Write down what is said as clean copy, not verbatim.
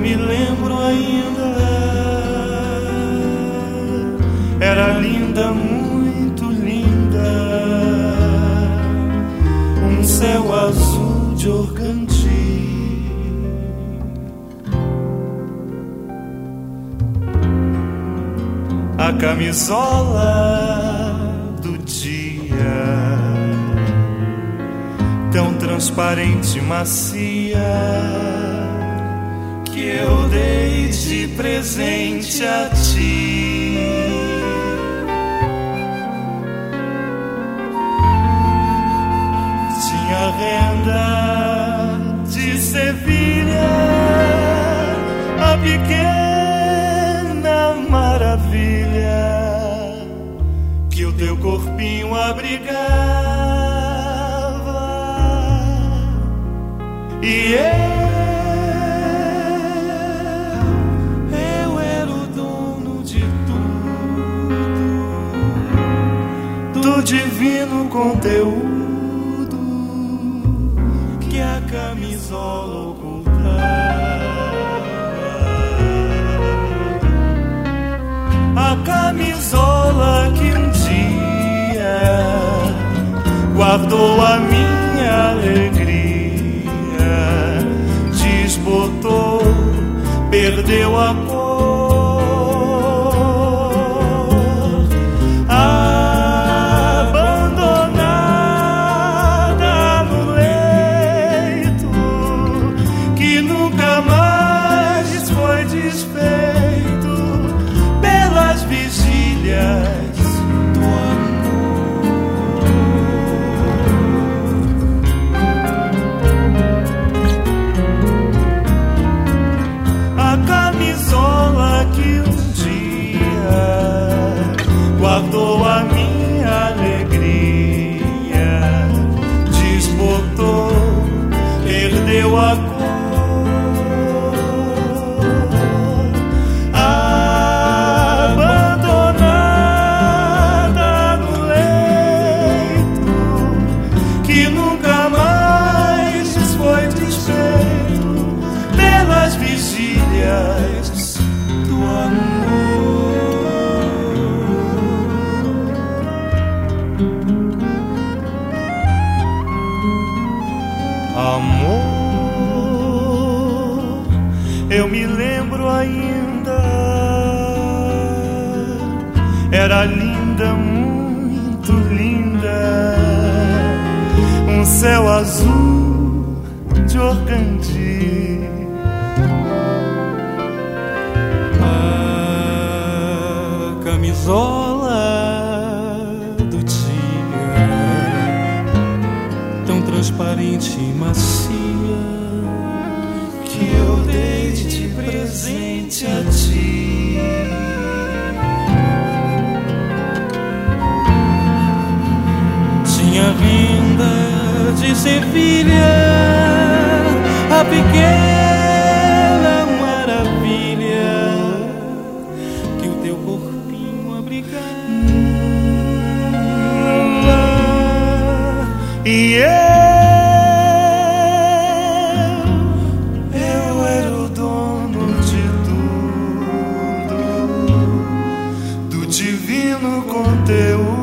me lembro ainda, era linda, muito linda, um céu azul de organti. A camisola do dia, tão transparente e macia, que eu dei de presente a ti. Tinha renda de Sevilha, a pequena maravilha que o teu corpinho abrigava. E eu era o dono de tudo, do divino conteúdo que a camisola ocultava. A camisola que um dia guardou a minha alegria, desbotou, perdeu a cor. Abandonada no leito, que nunca mais foi desfeito pelas vigílias do amor. A camisola que um dia guardou a minha alegria, desbotou, perdeu a cor. Abandonada no leito, que nunca mais foi desfeito pelas vigílias do amor. Amor, eu me lembro ainda, era linda, muito linda, um céu azul de organti. A camisola do dia, tão transparente e macia, que eu dei de presente a ti. Tinha renda de Sevilha, a pequena maravilha que o teu corpinho abrigava. E eu era o dono de tudo, do divino conteúdo